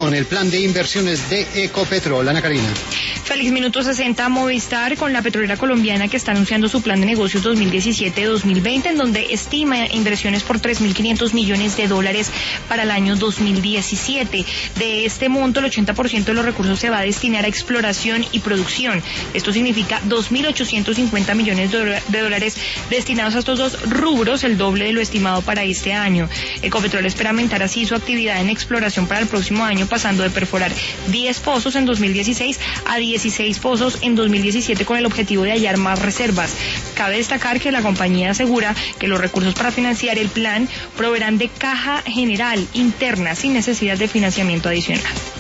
con el plan de inversiones de Ecopetrol. Ana Karina. Feliz minuto 60 Movistar con la petrolera colombiana que está anunciando su plan de negocios 2017-2020 en donde estima inversiones por $3.500 millones para el año 2017. De este monto, el 80% de los recursos se va a destinar a exploración y producción. Esto significa 2.850 millones de dólares destinados a estos dos rubros, el doble de lo estimado para este año. Ecopetrol espera aumentar así su actividad en exploración para el próximo año, pasando de perforar 10 pozos en 2016 a 16 pozos en 2017 con el objetivo de hallar más reservas. Cabe destacar que la compañía asegura que los recursos para financiar el plan proveerán de caja general interna sin necesidad de financiamiento adicional.